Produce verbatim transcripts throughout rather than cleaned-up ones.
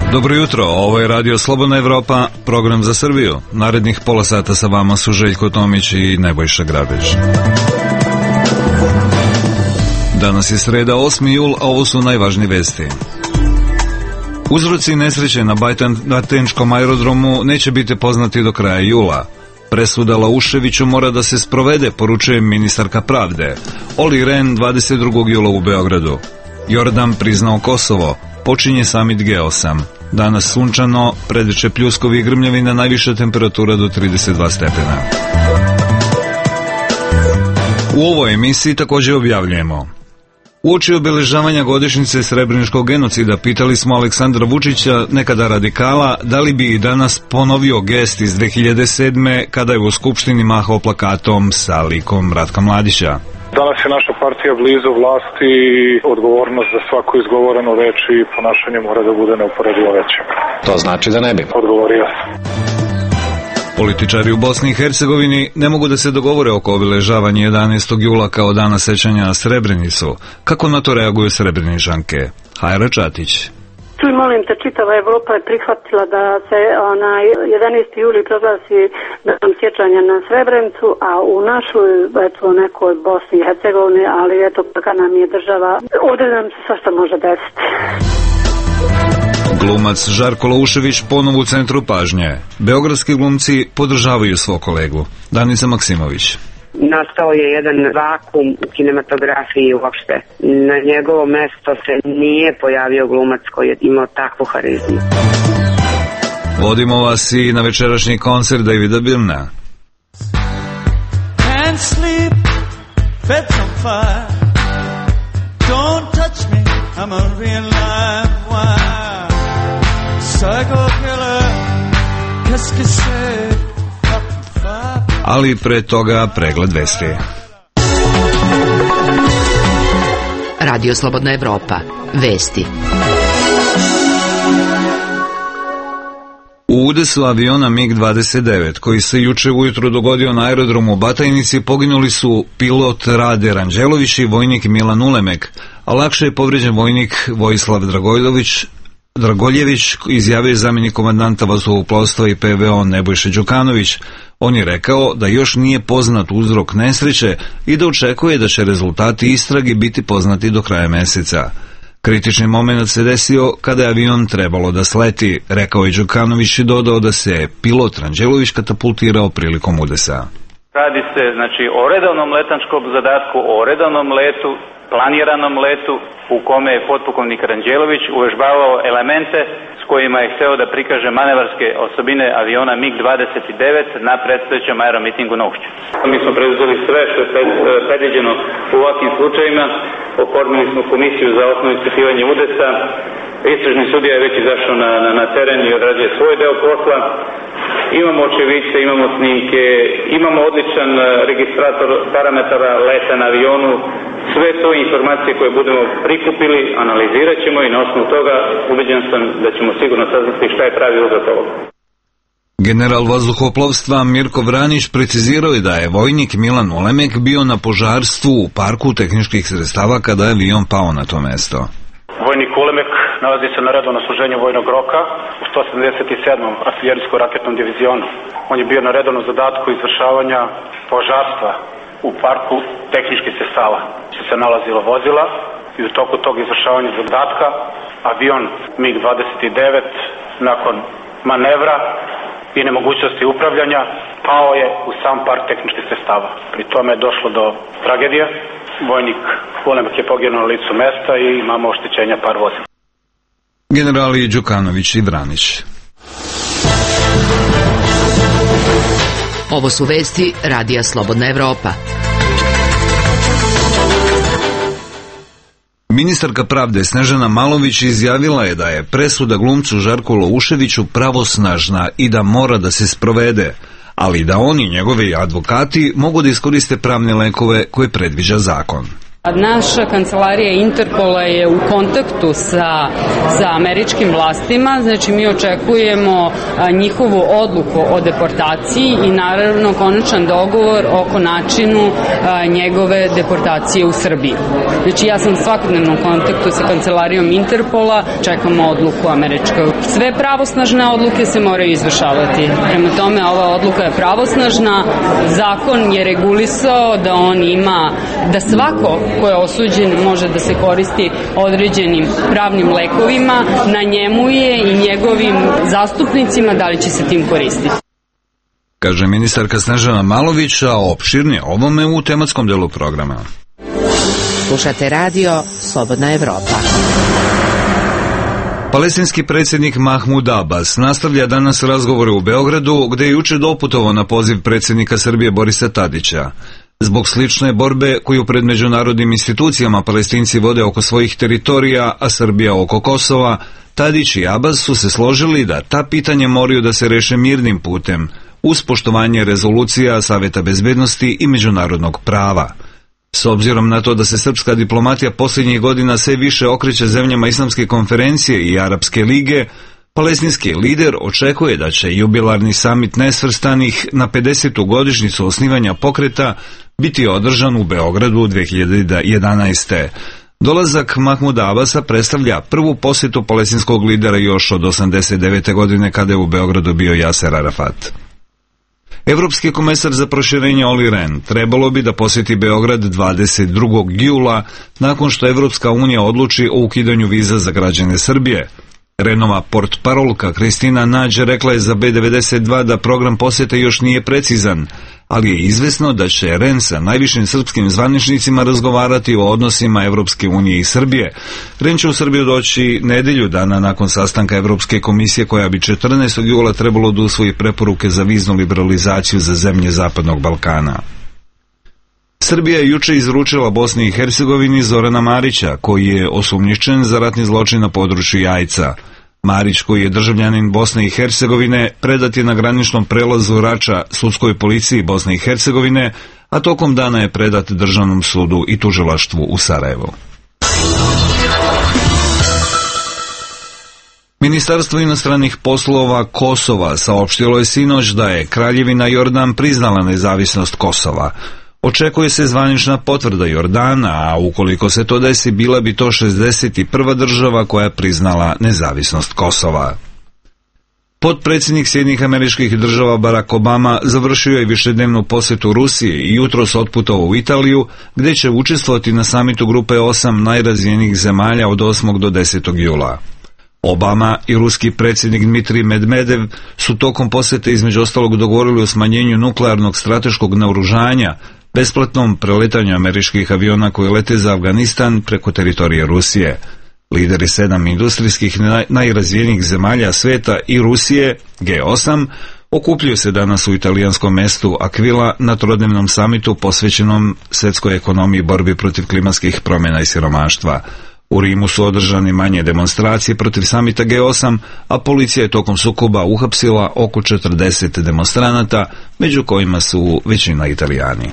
Dobro jutro, ovo je Radio Slobodna Evropa, program za Srbiju. Narednih pola sata sa vama su Željko Tomić i Nebojša Grabež. Danas je sreda, osmi jul, a ovo su najvažnije vesti. Uzroci nesreće na Bajtančkom aerodromu neće biti poznati do kraja jula. Presuda Lauševiću mora da se sprovede, poručuje ministarka pravde. Oli Ren dvadeset drugog jula u Beogradu. Jordan priznao Kosovo. Počinje samit G osam. Danas sunčano, predeče pljuskovi i grmljavina, najviša temperatura do trideset dva stepena. U ovoj emisiji također objavljujemo: uoči obeležavanja godišnjice Srebreničkog genocida pitali smo Aleksandra Vučića, nekada radikala, da li bi i danas ponovio gest iz dve hiljade sedme kada je u Skupštini mahao plakatom sa likom Ratka Mladića. Danas je naša partija blizu vlasti i odgovornost za svaku izgovorenu reč i ponašanje mora da bude neuporedivo veća. To znači da ne bi. Odgovorio. Političari u Bosni i Hercegovini ne mogu da se dogovore oko obeležavanja jedanaestog jula kao dana sećanja na Srebrenicu. Kako na to reaguju Srebreničanke? Hajra Čatić. Čuj, molim te, čitava Evropa je prihvatila da se onaj jedanaesti juli proglasi danom sjećanja na Srebrenicu, a u našoj, eto, nekoj Bosni i Hercegovini, ali eto, kakva nam je država, ovdje nam se svašta može desiti. Glumac Žarko Laušević ponovo u centru pažnje. Beogradski glumci podržavaju svog kolegu. Danica Maksimović. Nastao je jedan vakum u kinematografiji uopšte. Na njegovo mesto se nije pojavio glumac koji je imao takvu harizmu. Vodimo vas i na večerašnji koncert Davida Byrna. Can't sleep, fed's on fire. Don't touch me, I'm a real live wire. Psycho killer, qu'est-ce que c'est? Ali pre toga pregled vesti. Radio Slobodna Evropa. Vesti. U udesu aviona mig dvadeset devet, koji se juče ujutro dogodio na aerodromu u Batajnici, poginuli su pilot Rade Ranđelović i vojnik Milan Ulemek, a lakše je povređen vojnik Vojislav Dragojlović Dragoljević, izjavio je zamjenik komandanta vazduhoplovstva i P V O Nebojša Đukanović. On je rekao da još nije poznat uzrok nesreće i da očekuje da će rezultati istrage biti poznati do kraja meseca. Kritični moment se desio kada je avion trebalo da sleti, rekao je Đukanović i dodao da se pilot Ranđelović katapultirao prilikom udesa. Radi se znači o redovnom letančkom zadatku, o redovnom letu, planiranom letu u kome je potpukovnik Ranđelović uvežbavao elemente s kojima je hteo da prikaže manevarske osobine aviona mig dvadeset devet na predstojećem aeromitingu na Ušću. Mi smo preuzeli sve što je predviđeno u ovakvim slučajima, oformili smo komisiju za osnovno ispitivanje udesa, istražni sudija je već izašao na, na, na teren i odrađuje svoj deo posla. Imamo očevice, imamo snimke, imamo odličan registrator parametara leta na avionu. Sve to informacije koje budemo prikupili, analizirat ćemo i na osnovu toga ubeđen sam da ćemo sigurno saznati šta je pravi uzrok ovoga. General vazduhoplovstva Mirko Vranić precizirao je da je vojnik Milan Ulemek bio na požarstvu u parku tehničkih sredstava kada je avion pao na to mesto. Vojnik Ulemek nalazi se na redovnom služenju vojnog roka u sto sedamdeset sedmom artiljerijsko-raketnom divizionu. On je bio na redovnom zadatku izvršavanja požarstva u parku tehničkih sredstava. Se nalazilo vozila i u toku tog izvršavanja zadatka avion mig dvadeset devet nakon manevra i nemogućnosti upravljanja pao je u sam park tehničkih sredstava. Pri tome je došlo do tragedije. Vojnik Ulemek je poginuo na licu mesta i imamo oštećenja par vozila. Generali Đukanović i Vranić. Ovo su vesti Radija Slobodna Evropa. Ministarka pravde Snežana Malović izjavila je da je presuda glumcu Žarku Lauševiću pravosnažna i da mora da se sprovede, ali da oni, njegovi advokati, mogu da iskoriste pravne lekove koje predviđa zakon. Naša kancelarija Interpola je u kontaktu sa, sa američkim vlastima, znači mi očekujemo a, njihovu odluku o deportaciji i naravno konačan dogovor oko načinu a, njegove deportacije u Srbiji. Znači ja sam u svakodnevnom kontaktu sa kancelarijom Interpola, čekamo odluku američku. Sve pravosnažne odluke se moraju izvršavati. Prema tome ova odluka je pravosnažna, zakon je regulisao da on ima, da svako ko je osuđen može da se koristi određenim pravnim lekovima, na njemu je i njegovim zastupnicima da li će se tim koristiti. Kaže ministarka Snežana Malović, a opširnije ovome u tematskom delu programa. Slušate radio Slobodna Evropa. Palestinski predsjednik Mahmud Abbas nastavlja danas razgovore u Beogradu, gde je juče doputovao na poziv predsjednika Srbije Borisa Tadića. Zbog slične borbe koju pred međunarodnim institucijama Palestinci vode oko svojih teritorija, a Srbija oko Kosova, Tadić i Abbas su se složili da ta pitanja moraju da se reše mirnim putem, uz poštovanje rezolucija Saveta bezbednosti i međunarodnog prava. S obzirom na to da se srpska diplomatija posljednjih godina sve više okreće zemljama Islamske konferencije i Arapske lige, palestinski lider očekuje da će jubilarni samit nesvrstanih na pedesetu godišnjicu osnivanja pokreta biti održan u Beogradu dve hiljade jedanaeste. Dolazak Mahmuda Abasa predstavlja prvu posjetu palestinskog lidera još od osamdeset devete. godine kada je u Beogradu bio Jaser Arafat. Evropski komesar za proširenje Olli Rehn trebalo bi da posjeti Beograd dvadeset drugog jula nakon što Evropska unija odluči o ukidanju viza za građane Srbije. Rehnova portparolka Kristina Nađ rekla je za B devedeset dva da program posjete još nije precizan, ali je izvesno da će Rehn sa najvišim srpskim zvaničnicima razgovarati o odnosima Evropske unije i Srbije. Rehn će u Srbiju doći nedelju dana nakon sastanka Evropske komisije koja bi četrnaestog jula trebalo da usvoji preporuke za viznu liberalizaciju za zemlje Zapadnog Balkana. Srbija je juče izručila Bosni i Hercegovini Zorana Marića, koji je osumnjičen za ratni zločin na području Jajca. Marić, koji je državljanin Bosne i Hercegovine, predat je na graničnom prelazu Rača sudskoj policiji Bosne i Hercegovine, a tokom dana je predat Državnom sudu i tužilaštvu u Sarajevu. Ministarstvo inostranih poslova Kosova saopštilo je sinoć da je Kraljevina Jordan priznala nezavisnost Kosova. Očekuje se zvanična potvrda Jordana, a ukoliko se to desi, bila bi to šezdeset prva država koja je priznala nezavisnost Kosova. Potpredsjednik Sjedinjenih Američkih Država Barack Obama završio je višednevnu posjetu Rusije i jutros otputovao u Italiju, gdje će učestvovati na samitu grupe osam najrazvijenijih zemalja od osmog do desetog jula. Obama i ruski predsjednik Dmitrij Medvedev su tokom posjete između ostalog dogovorili o smanjenju nuklearnog strateškog naoružanja, besplatnom preletanju američkih aviona koji lete za Afganistan preko teritorije Rusije. Lideri sedam industrijskih najrazvijenijih zemalja sveta i Rusije, G osam, okupljaju se danas u italijanskom mestu Aquila na trodnevnom samitu posvećenom svetskoj ekonomiji, borbi protiv klimatskih promjena i siromaštva. U Rimu su održane manje demonstracije protiv samita G osam, a policija je tokom sukoba uhapsila oko četrdeset demonstranata, među kojima su većina Italijani.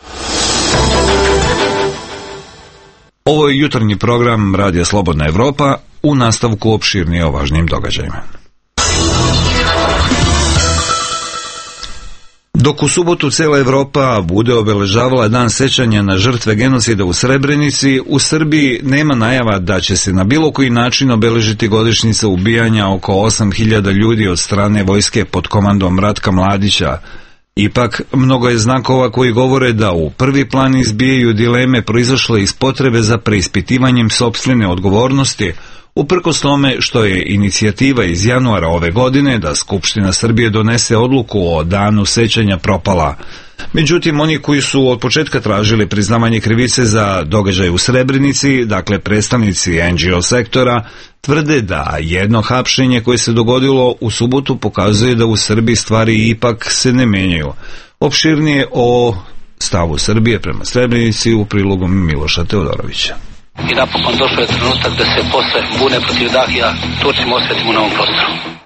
Ovo je jutarnji program Radija Slobodna Evropa, u nastavku opširnije o važnim događajima. Dok u subotu cijela Evropa bude obeležavala dan sećanja na žrtve genocida u Srebrenici, u Srbiji nema najava da će se na bilo koji način obeležiti godišnjica ubijanja oko osam hiljada ljudi od strane vojske pod komandom Ratka Mladića. Ipak, mnogo je znakova koji govore da u prvi plan izbijaju dileme proizašle iz potrebe za preispitivanjem sopstvene odgovornosti, uprkos tome što je inicijativa iz januara ove godine da Skupština Srbije donese odluku o danu sećanja propala. Međutim, oni koji su od početka tražili priznavanje krivice za događaj u Srebrenici, dakle predstavnici N G O sektora, tvrde da jedno hapšenje koje se dogodilo u subotu pokazuje da u Srbiji stvari ipak se ne menjaju. Opširnije o stavu Srbije prema Srebrenici u prilogu Miloša Teodorovića. I napokon došao je trenutak da se posle bune protiv Dahija Turcima osvetimo na ovom prostoru.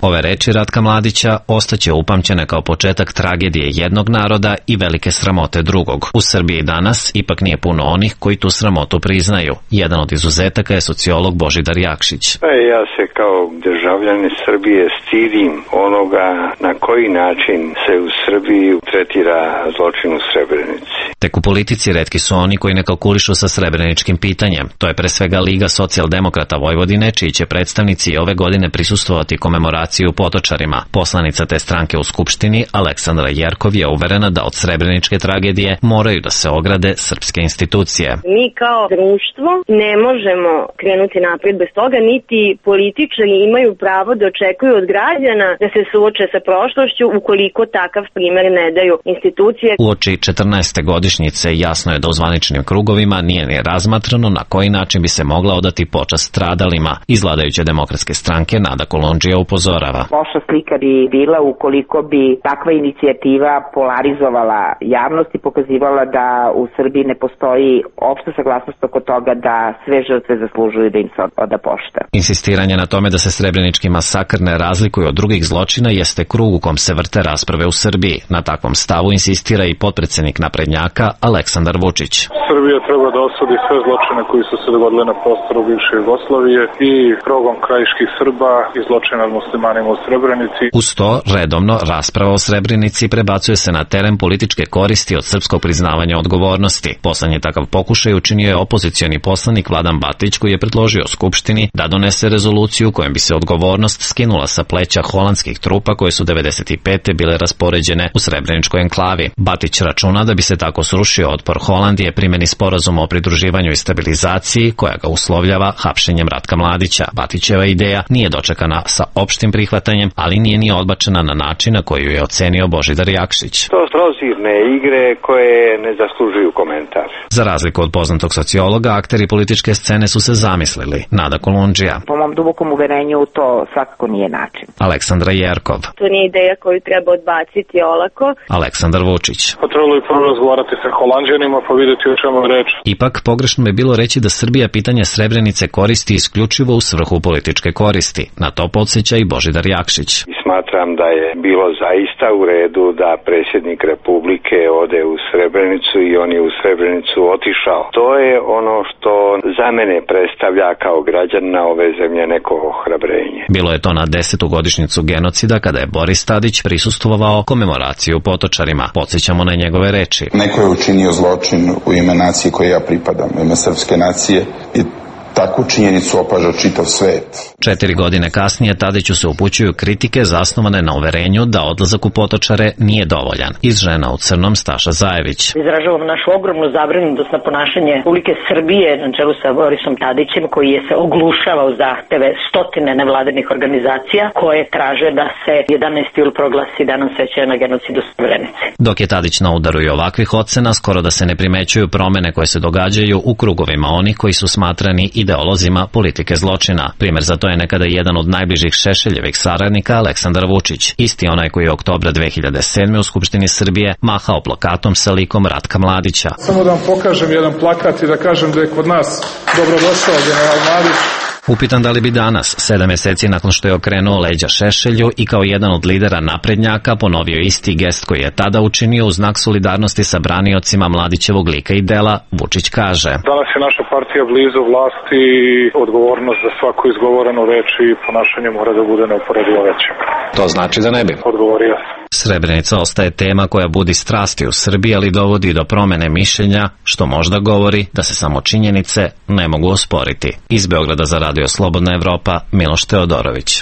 Ove reči Ratka Mladića ostaće upamćene kao početak tragedije jednog naroda i velike sramote drugog. U Srbiji danas ipak nije puno onih koji tu sramotu priznaju. Jedan od izuzetaka je sociolog Božidar Jakšić. Ja se kao državljanin Srbije stidim onoga na koji način se u Srbiji tretira zločin u Srebrenici. Tek u politici retki su oni koji ne kalkulišu sa srebreničkim pitanjem. To je pre svega Liga socijaldemokrata Vojvodine, čiji će predstavnici ove godine prisustvovati komemoraciju Potočarima. Poslanica te stranke u Skupštini, Aleksandra Jerkov, je uverena da od srebreničke tragedije moraju da se ograde srpske institucije. Mi kao društvo ne možemo krenuti napred bez toga, niti političari imaju pravo da očekuju od građana da se suoče sa prošlošću ukoliko takav primer ne daju institucije. Uoči četrnaeste godišnjice jasno je da u zvaničnim krugovima nije ni razmatrano na koji način bi se mogla odati počast stradalima. Iz vladajuće demokratske stranke Nada Kolundžija upozorava. Loša slika bi bila ukoliko bi takva inicijativa polarizovala javnost i pokazivala da u Srbiji ne postoji opšta saglasnost oko toga da sve žrtve zaslužuju da im se oda pošta. Insistiranje na tome da se srebrenički masakr ne razlikuje od drugih zločina jeste krug u kom se vrte rasprave u Srbiji. Na takvom stavu insistira i potpredsednik naprednjaka Aleksandar Vučić. Srbija treba da osudi sve zločine koji su se dogodile na prostoru bivše Jugoslavije i progon krajiških Srba i zločina nad muslimanima u Srebrenici. Uz to, redovno, rasprava o Srebrenici prebacuje se na teren političke koristi od srpskog priznavanja odgovornosti. Poslednji takav pokušaj učinio je opozicioni poslanik Vladan Batić, koji je predložio Skupštini da donese rezoluciju kojom bi se odgovornost skinula sa pleća holandskih trupa koje su devedeset pete bile raspoređene u Srebreničkoj enklavi. Batić računa da bi se tako srušio otpor Holandije primjeni sporazuma o pridruživanju i stabilizaciji koja ga uslovljava hapšenjem Ratka Mladića. Batićeva ideja nije dočekana sa opštim prihvatanjem, ali nije ni odbačena na način na koji ju je ocenio Božidar Jakšić. To su prozirne igre koje ne zaslužuju komentar. Za razliku od poznatog sociologa, akteri političke scene su se zamislili. Nada Kolundžija. Po mom dubokom uverenju to svakako nije način. Aleksandra Jerkov. To nije ideja koju treba odbaciti olako. Aleksandar Vučić. Pa trebalo bi prvo razgovarati sa Holanđanima pa vidjeti o čemu je reč. Ipak pogrešno je bilo reći da Srbija pitanje Srebrenice koristi isključivo u svrhu političke koristi. Na to podsjeća i Božidar Jakšić. Smatram da je bilo zaista u redu da predsjednik Republike ode u Srebrenicu i on je u Srebrenicu otišao. To je ono što za mene predstavlja kao građanina ove zemlje neko ohrabrenje. Bilo je to na desetu godišnjicu genocida kada je Boris Tadić prisustvovao komemoraciju Potočarima. Podsjećamo na njegove reči. Neko je učinio zločin u ime nacije koje ja pripadam, u ime srpske nacije i takvu činjenicu opaža čitav svet. Četiri godine kasnije Tadiću se upućuju kritike zasnovane na uverenju da odlazak u Potočare nije dovoljan. Iz Žena u crnom Staša Zajević. Izražavamo našu ogromnu zabrinutost na ponašanje Republike Srbije na čelu sa Borisom Tadićem, koji je se oglušava u zahteve stotine nevladinih organizacija koje traže da se jedanaesti jul proglasi danom sećanja na genocid u Srebrenici. Dok je Tadić na udaru i ovakvih ocena, skoro da se ne primećuju promene koje se događaju u krugovima onih koji su smatrani i ideolozima politike zločina. Primer za to je nekada jedan od najbližih Šešeljevih saradnika Aleksandar Vučić, isti onaj koji je oktobra dve hiljade sedme u Skupštini Srbije mahao plakatom sa likom Ratka Mladića. Samo da vam pokažem jedan plakat i da kažem da je kod nas dobrodošao general Mladić. Upitan da li bi danas, sedam meseci nakon što je okrenuo leđa Šešelju i kao jedan od lidera naprednjaka ponovio isti gest koji je tada učinio u znak solidarnosti sa braniocima Mladićevog lika i dela, Vučić kaže. Danas je naša partija blizu vlasti i odgovornost za svaku izgovorenu reč i ponašanje mora da bude neuporedivo veće. To znači da ne bi. Odgovorio. Srebrenica ostaje tema koja budi strasti u Srbiji, ali dovodi do promene mišljenja, što možda govori da se samo činjenice ne mogu osporiti. Iz Beograda za Radio Slobodna Evropa, Miloš Teodorović.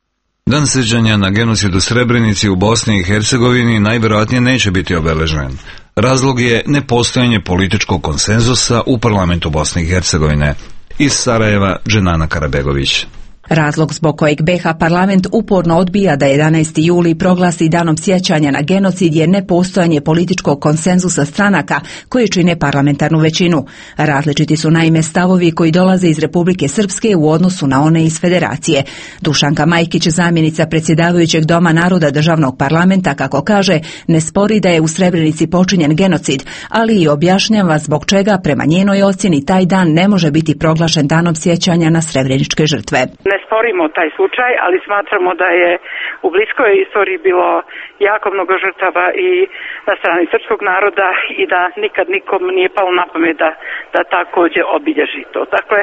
Dan sećanja na genocid u Srebrenici u Bosni i Hercegovini najverovatnije neće biti obeležen. Razlog je nepostojanje političkog konsenzusa u parlamentu Bosne i Hercegovine. Iz Sarajeva, Dženana Karabegović. Razlog zbog kojeg be ha parlament uporno odbija da jedanaesti juli proglasi danom sjećanja na genocid je nepostojanje političkog konsenzusa stranaka koje čine parlamentarnu većinu. Različiti su naime stavovi koji dolaze iz Republike Srpske u odnosu na one iz Federacije. Dušanka Majkić, zamjenica predsjedavajućeg Doma naroda državnog parlamenta, kako kaže, ne spori da je u Srebrenici počinjen genocid, ali i objašnjava zbog čega prema njenoj ocjeni taj dan ne može biti proglašen danom sjećanja na srebreničke žrtve. ne sporimo taj slučaj, ali smatramo da je u bliskoj istoriji bilo jako mnogo žrtava i na strani srpskog naroda i da nikad nikom nije palo na pamet da, da takođe obilježi to. Dakle,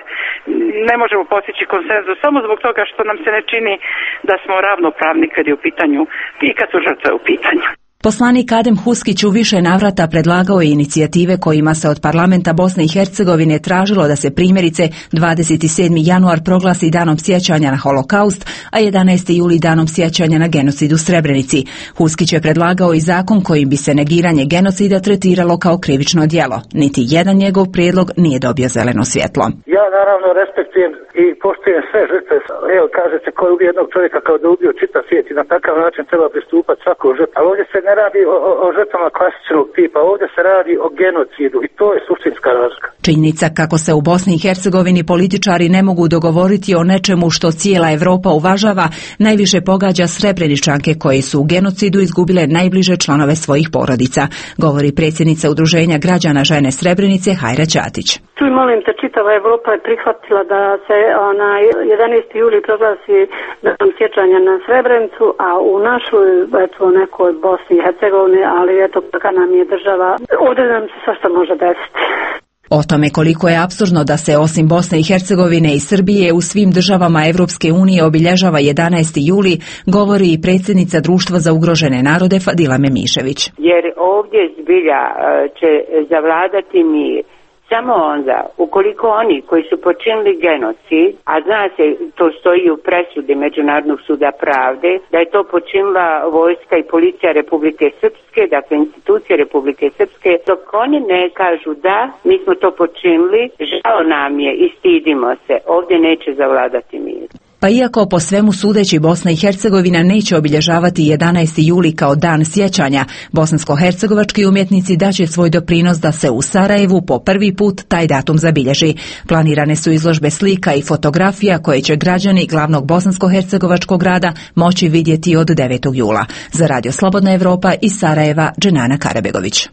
ne možemo postići konsenzus samo zbog toga što nam se ne čini da smo ravnopravni kad je u pitanju i kad su žrtve u pitanju. Poslanik Adem Huskić u više navrata predlagao je inicijative kojima se od parlamenta Bosne i Hercegovine tražilo da se primjerice dvadeset sedmi januar proglasi danom sjećanja na holokaust, a jedanaesti juli danom sjećanja na genocid u Srebrenici. Huskić je predlagao i zakon kojim bi se negiranje genocida tretiralo kao krivično djelo. Niti jedan njegov prijedlog nije dobio zeleno svjetlo. Ja naravno respektujem i poštujem sve žrtve. Evo, kaže se ko je ubio jednog čovjeka kao da ubio čitav svijet i na takav način treba pristupati svakog žrtva. Ali ovdje se ne radi o, o, o žrtvama klasičnog tipa, ovdje se radi o genocidu i to je suštinska razlika. Činjenica kako se u Bosni i Hercegovini političari ne mogu dogovoriti o nečemu što cijela Evropa uvažava, najviše pogađa Srebreničanke koje su u genocidu izgubile najbliže članove svojih porodica, govori predsjednica Udruženja građana žene Srebrenice Hajra Ćatić. Tu molim te, čitava Evropa je prihvatila da se onaj jedanaesti juli proglasi danom sjećanja na Srebrenicu, a u našoj eto nekoj Bosni i Hercegovini, ali eto kakva nam je država, ovdje nam se svašta može desiti. O tome koliko je apsurdno da se osim Bosne i Hercegovine i Srbije u svim državama Evropske unije obilježava jedanaesti juli, govori i predsjednica Društva za ugrožene narode Fadila Memišević. Jer ovdje zbilja će zavladati mir samo onda ukoliko oni koji su počinili genocid, a zna se, to stoji u presudi Međunarodnog suda pravde, da je to počinila vojska i policija Republike Srpske, dakle institucije Republike Srpske, dok oni ne kažu da, mi smo to počinili, žao nam je i stidimo se, ovdje neće zavladati mir. Pa iako po svemu sudeći Bosna i Hercegovina neće obilježavati jedanaesti juli kao dan sjećanja, bosansko-hercegovački umjetnici daće svoj doprinos da se u Sarajevu po prvi put taj datum zabilježi. Planirane su izložbe slika i fotografija koje će građani glavnog bosansko-hercegovačkog grada moći vidjeti od devetog jula. Za Radio Slobodna Evropa iz Sarajeva, Dženana Karabegović.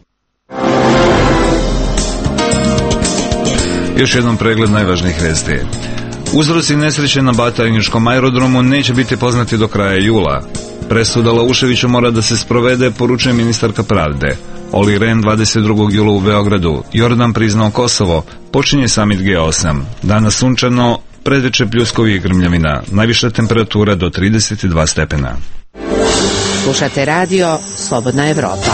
Još jednom pregled najvažnijih vesti. Uzroci nesreće na Batajničkom aerodromu neće biti poznati do kraja jula. Presuda Lauševiću mora da se sprovede, poručuje ministarka pravde. Oli Ren dvadeset drugog jula u Beogradu. Jordan priznao Kosovo. Počinje samit G osam. Danas sunčano, predveče pljuskovi i grmljavina. Najviša temperatura do trideset dva stepena. Slušate radio Slobodna Evropa.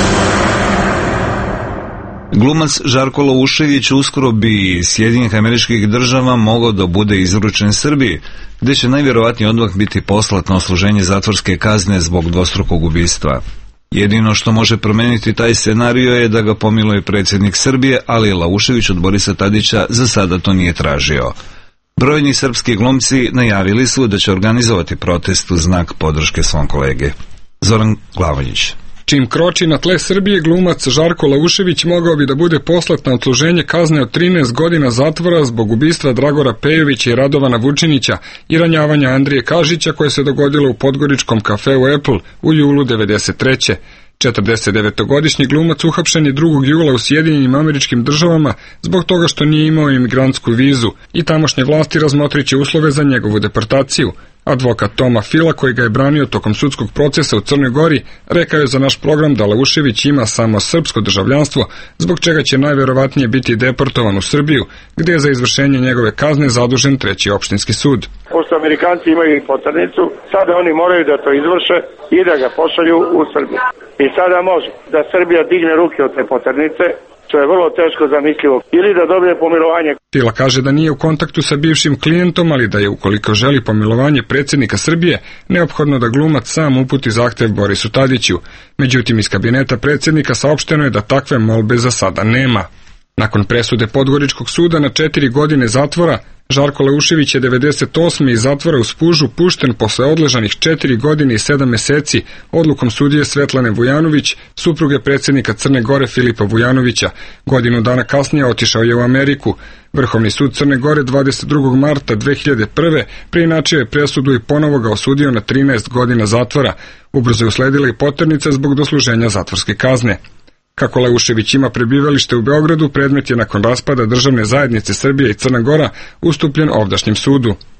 Glumac Žarko Laušević uskoro bi iz Sjedinjenih Američkih Država mogao da bude izručen Srbiji, gdje će najvjerovatnije odmah biti poslat na odsluženje zatvorske kazne zbog dvostrukog ubistva. Jedino što može promijeniti taj scenario je da ga pomiluje predsjednik Srbije, ali Laušević od Borisa Tadića za sada to nije tražio. Brojni srpski glumci najavili su da će organizovati protest u znak podrške svom kolege. Zoran Glavonjić. Čim kroči na tle Srbije, glumac Žarko Laušević mogao bi da bude poslat na odsluženje kazne od trinaest godina zatvora zbog ubistva Dragora Pejovića i Radovana Vučinića i ranjavanja Andrije Kažića koje se dogodilo u podgoričkom kafeu Apple u julu devedeset treće. četrdesetdevetogodišnji glumac uhapšen je drugog jula u Sjedinjenim Američkim Državama zbog toga što nije imao imigrantsku vizu i tamošnje vlasti razmotriće uslove za njegovu deportaciju. Advokat Toma Fila, koji ga je branio tokom sudskog procesa u Crnoj Gori, rekao je za naš program da Laušević ima samo srpsko državljanstvo, zbog čega će najverovatnije biti deportovan u Srbiju, gdje je za izvršenje njegove kazne zadužen treći opštinski sud. Pošto Amerikanci imaju i poternicu, sada oni moraju da to izvrše i da ga pošalju u Srbiju. I sada može da Srbija digne ruke od te poternice, što je vrlo teško zamislivo, ili da dobije pomilovanje. Fila kaže da nije u kontaktu sa bivšim klijentom, ali da je ukoliko želi pomilovanje predsjednika Srbije, neophodno da glumac sam uputi zahtev Borisu Tadiću. Međutim, iz kabineta predsjednika saopšteno je da takve molbe za sada nema. Nakon presude Podgoričkog suda na četiri godine zatvora, Žarko Laušević je devedeset osme iz zatvora u Spužu pušten posle odležanih četiri godine i sedam meseci odlukom sudije Svetlane Vujanović, supruge predsjednika Crne Gore Filipa Vujanovića. Godinu dana kasnije otišao je u Ameriku. Vrhovni sud Crne Gore dvadeset drugog marta dve hiljade prve preinačio je presudu i ponovo ga osudio na trinaest godina zatvora. Ubrzo je usledila i poternica zbog dosluženja zatvorske kazne. Kako Laušević ima prebivalište u Beogradu, predmet je nakon raspada državne zajednice Srbije i Crna Gora ustupljen ovdašnjem sudu.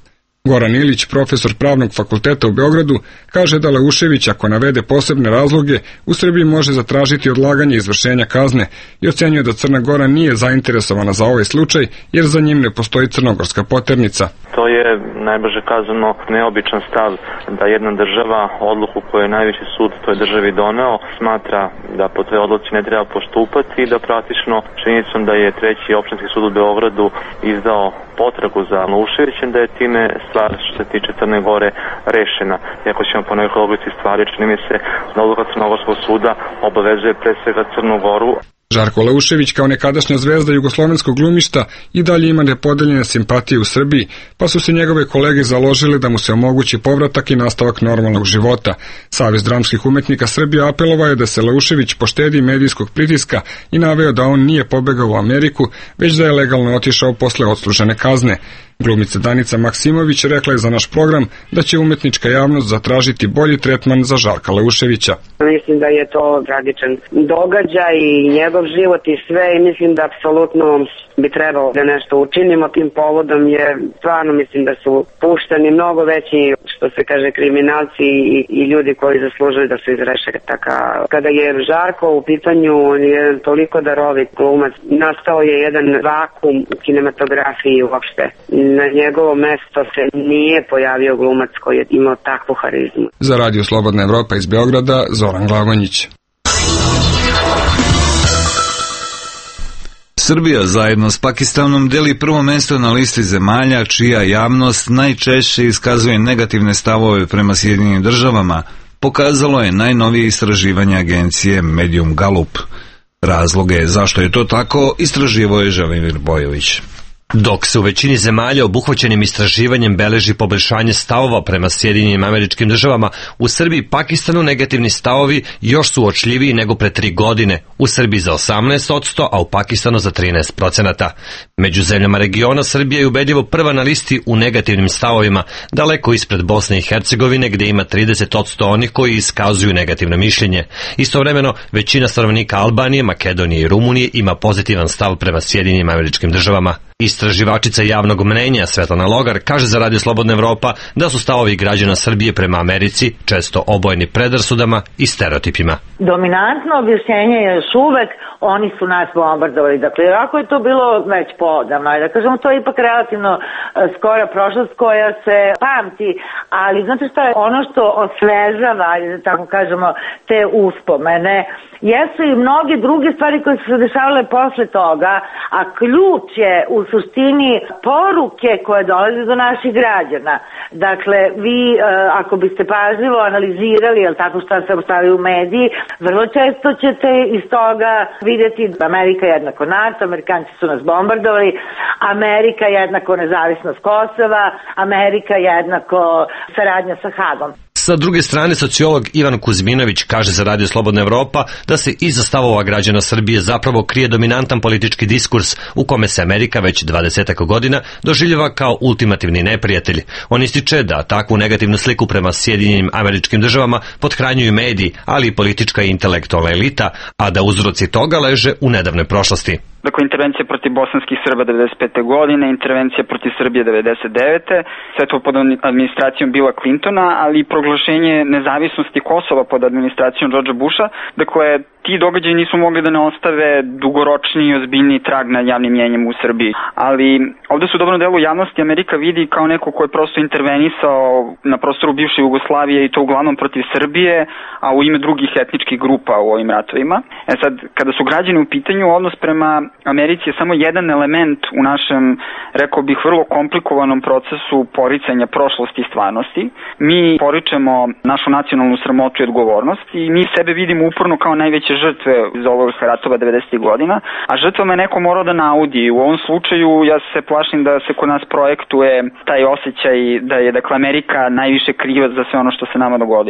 Goran Ilić, profesor Pravnog fakulteta u Beogradu, kaže da Leušević, ako navede posebne razloge, u Srbiji može zatražiti odlaganje izvršenja kazne i ocenjuje da Crna Gora nije zainteresovana za ovaj slučaj, jer za njim ne postoji crnogorska poternica. To je, najbrže kazano, neobičan stav da jedna država odluku koju je najviši sud toj državi doneo smatra da po toj odluci ne treba postupati i da praktično činjenicom da je treći opštinski sud u Beogradu izdao potragu za Leuševićem, da je time stvar što se tiče Crne Gore rešena. Iako ćemo po nekoj logici stvari, čini mi se da odluka Crnogorskog suda obavezuje pre svega Crnu Goru. Žarko Leušević kao nekadašnja zvezda jugoslovenskog glumišta i dalje ima nepodeljene simpatije u Srbiji, pa su se njegove kolege založili da mu se omogući povratak i nastavak normalnog života. Savez dramskih umetnika Srbije apelovao je da se Leušević poštedi medijskog pritiska i naveo da on nije pobegao u Ameriku, već da je legalno otišao posle odslužene kazne. Glumica Danica Maksimović rekla je za naš program da će umetnička javnost zatražiti bolji tretman za Žarka Leuševića. Mislim da je to tragičan događaj i njegov život i sve i mislim da apsolutno bi trebalo da nešto učinimo tim povodom, jer stvarno mislim da su pušteni mnogo veći, što se kaže, kriminalci i, i ljudi koji zaslužuju da se izreše taka. Kada je Žarko u pitanju, on je toliko darovit glumac, nastao je jedan vakum u kinematografiji uopšte. Na njegovo mesto se nije pojavio glumac koji je imao takvu harizmu. Za Radio Slobodna Evropa iz Beograda, Zoran Glagonjić. Srbija zajedno s Pakistanom deli prvo mesto na listi zemalja čija javnost najčešće iskazuje negativne stavove prema Sjedinjenim državama, pokazalo je najnovije istraživanje agencije Medium Gallup. Razloge zašto je to tako istraživao je Želimir Bojović. Dok se u većini zemalja obuhvaćenim istraživanjem beleži poboljšanje stavova prema Sjedinjenim Američkim Državama, u Srbiji i Pakistanu negativni stavovi još su uočljiviji nego pre tri godine, u Srbiji za osamnaest posto, a u Pakistanu za trinaest procenata. Među zemljama regiona Srbija je ubedljivo prva na listi u negativnim stavovima, daleko ispred Bosne i Hercegovine gde ima trideset posto onih koji iskazuju negativno mišljenje. Istovremeno, većina stanovnika Albanije, Makedonije i Rumunije ima pozitivan stav prema Sjedinjenim Američkim Državama. Istraživačica javnog mnenja Svetlana Logar kaže za Radio Slobodna Evropa da su stavovi građana Srbije prema Americi često obojeni predrasudama i stereotipima. Dominantno objašnjenje je još uvek oni su nas bombardovali. Dakle, ako je to bilo već podavno, da kažemo, to je ipak relativno skora prošlost koja se pamti, ali znate šta je ono što osvežava, da tako kažemo, te uspomene, jesu i mnoge druge stvari koje su se dešavale posle toga, a ključ je u suštini poruke koje dolaze do naših građana. Dakle, vi ako biste pažljivo analizirali, jel tako, šta se ostavio u mediji, vrlo često ćete iz toga vidjeti Amerika jednako NATO, Amerikanci su nas bombardovali, Amerika jednako nezavisnost Kosova, Amerika jednako saradnja sa Hagom. Sa druge strane, sociolog Ivan Kuzminović kaže za Radio Slobodna Evropa da se iza stavova građana Srbije zapravo krije dominantan politički diskurs u kome se Amerika već dvadesetak godina doživljava kao ultimativni neprijatelj. On ističe da takvu negativnu sliku prema Sjedinjenim Američkim Državama pothranjuju mediji, ali i politička i intelektualna elita, a da uzroci toga leže u nedavnoj prošlosti. Dakle, intervencija protiv bosanskih Srba devedeset pete godine, intervencija protiv Srbije devedeset devete sve to pod administracijom Billa Clintona, ali i proglašenje nezavisnosti Kosova pod administracijom Georgea Busha. Dakle, ti događaji nisu mogli da ne ostave dugoročni i ozbiljni trag na javnim mjenjem u Srbiji. Ali ovde su u dobrom delu javnosti Amerika vidi kao neko ko je prosto intervenisao na prostoru bivše Jugoslavije i to uglavnom protiv Srbije, a u ime drugih etničkih grupa u ovim ratovima. E sad, kada su građani u pitanju, odnos prema Americi je samo jedan element u našem, rekao bih, vrlo komplikovanom procesu poricanja prošlosti i stvarnosti. Mi poričemo našu nacionalnu sramotu i odgovornost i mi sebe vidimo uporno kao najveće žrtve iz ovog ratova devedesetih godina, a žrtvama je neko morao da naudi. U ovom slučaju ja se plašim da se kod nas projektuje taj osjećaj da je, dakle, Amerika najviše kriva za sve ono što se nama dogodilo.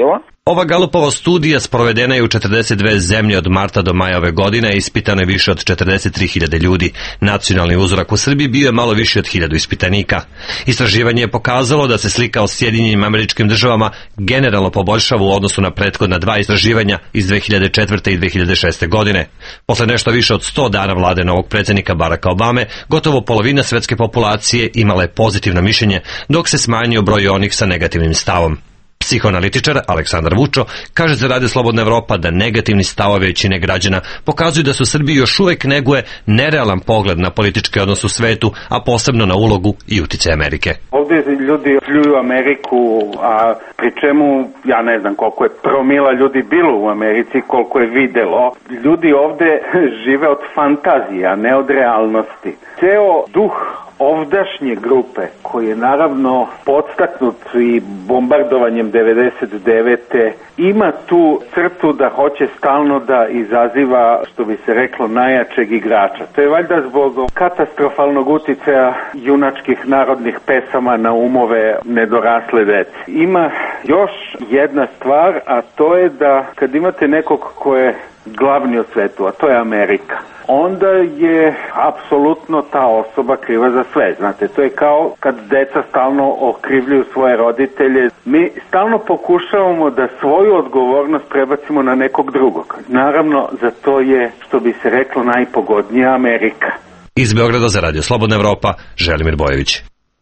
Ova Galupova studija sprovedena je u četrdeset dve zemlje od marta do maja ove godine, ispitano je više od četrdeset tri hiljade ljudi. Nacionalni uzorak u Srbiji bio je malo više od hiljadu ispitanika. Istraživanje je pokazalo da se slika o Sjedinjenim Američkim Državama generalno poboljšava u odnosu na prethodna dva istraživanja iz dve hiljade četvrte i dve hiljade šeste godine. Posle nešto više od sto dana vlade novog predsjednika Baracka Obame, gotovo polovina svetske populacije imala je pozitivno mišljenje, dok se smanjio broj onih sa negativnim stavom. Psihoanalitičar Aleksandar Vučo kaže za Radio Slobodna Evropa da negativni stavovi većine građana pokazuju da su Srbiji još uvek neguje nerealan pogled na politički odnos u svetu, a posebno na ulogu i uticaj Amerike. Ovdje ljudi pljuju Ameriku, a pri čemu ja ne znam koliko je promila ljudi bilo u Americi, koliko je videlo. Ljudi ovdje žive od fantazije, a ne od realnosti. Ceo duh ovdašnje grupe, koji je naravno podstaknut i bombardovanjem devedeset devete ima tu crtu da hoće stalno da izaziva, što bi se reklo, najjačeg igrača. To je valjda zbog katastrofalnog uticaja junačkih narodnih pesama na umove nedorasle dece. Ima još jedna stvar, a to je da kad imate nekog ko je glavni u svetu, a to je Amerika, onda je apsolutno ta osoba kriva za sve. Znate, to je kao kad deca stalno okrivljuju svoje roditelje. Mi stalno pokušavamo da svoju odgovornost prebacimo na nekog drugog. Naravno, za to je, što bi se reklo, najpogodnija Amerika. Iz Beograda za Radio Slobodna Evropa, Želimir Bojević.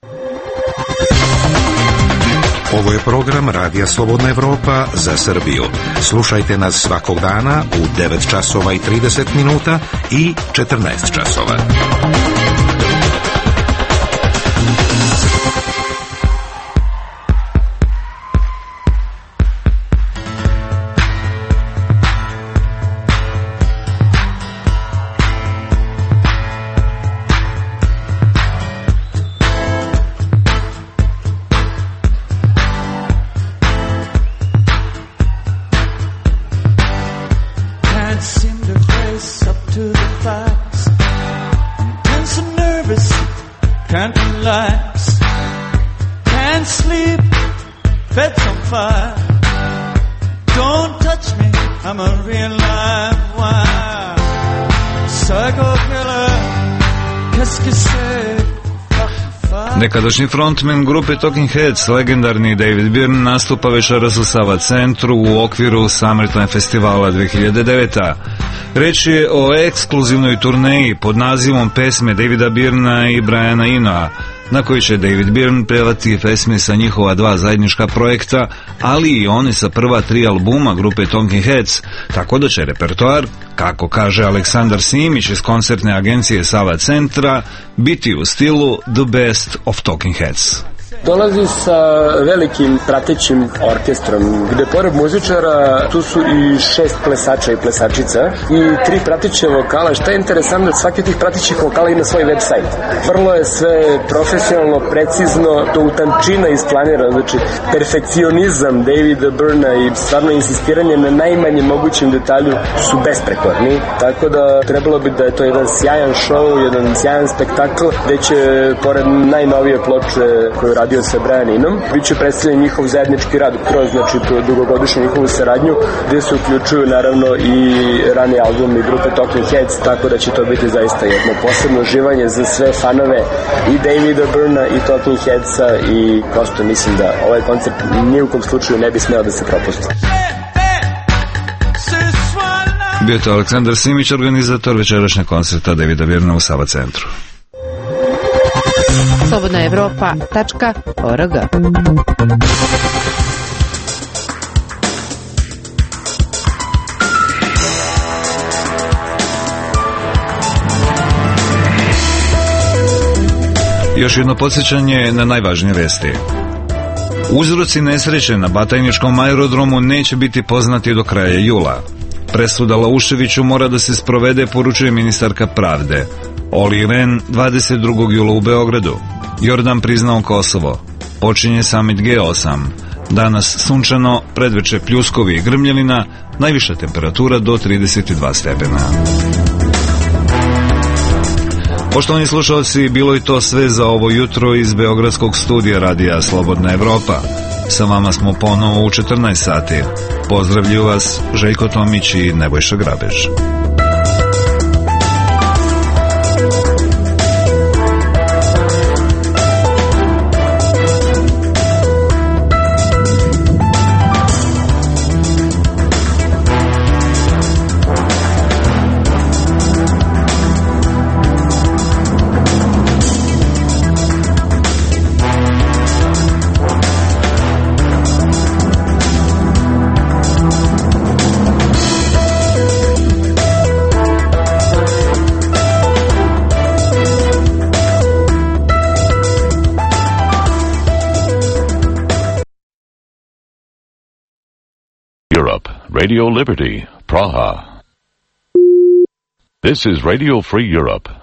Ovo je program Radija Slobodna Evropa za Srbiju. Slušajte nas svakog dana u devet časova i trideset minuta i četrnaest časova. Can't relax, can't sleep, bed's on fire. Don't touch me, I'm a real live wire. Psycho killer, qu'est-ce que c'est? Nekadašnji frontman grupe Talking Heads, legendarni David Byrne, nastupa večeras u Sava centru u okviru Summertime festivala dve hiljade devete. Reč je o ekskluzivnoj turneji pod nazivom Pesme Davida Byrna i Briana Enoa, na koji će David Byrne pevati pesme sa njihova dva zajednička projekta, ali i one sa prva tri albuma grupe Talking Heads, tako da će repertoar, kako kaže Aleksandar Simić iz koncertne agencije Sava centra, biti u stilu The Best of Talking Heads. Dolazi sa velikim pratećim orkestrom, gde pored muzičara tu su i šest plesača i plesačica i tri prateće vokala. Šta je interesantno, svaki od tih pratećih vokala ima svoj web sajt. Vrlo je sve profesionalno, precizno, do utančina isplanirano, znači perfekcionizam Davida Byrna i stvarno insistiranje na najmanjem mogućem detalju su besprekorni, tako da trebalo bi da je to jedan sjajan show, jedan sjajan spektakl, gde će pored najnovije ploče koju radi sa Brianinom, bit će predstavljen njihov zajednički rad kroz, znači, dugogodišnju njihovu saradnju, gde se uključuju naravno i rani album i grupe Talking Heads, tako da će to biti zaista jedno posebno uživanje za sve fanove i Davida Byrna i Talking Headsa i prosto mislim da ovaj koncert ni u kom slučaju ne bi smeo da se propusti. Bio to Aleksandar Simić, organizator večerašnjeg koncerta Davida Byrna u Sava centru. slobodna evropa tačka org. Još jedno podsjećanje na najvažnije vesti. Uzroci nesreće na Batajničkom aerodromu neće biti poznati do kraja jula. Presuda Lauševiću mora da se sprovede, poručuje ministarka pravde. Oli Ren dvadeset drugog jula u Beogradu. Jordan priznao Kosovo. Počinje samit G osam. Danas sunčano, predveče pljuskovi i grmljelina, najviša temperatura do trideset dva stepena. Poštovani slušalci, bilo je to sve za ovo jutro iz Beogradskog studija Radija Slobodna Evropa. Sa vama smo ponovo u četrnaest sati. Pozdravljuju vas Željko Tomić i Nebojša Grabež. Radio Liberty, Praha. This is Radio Free Europe,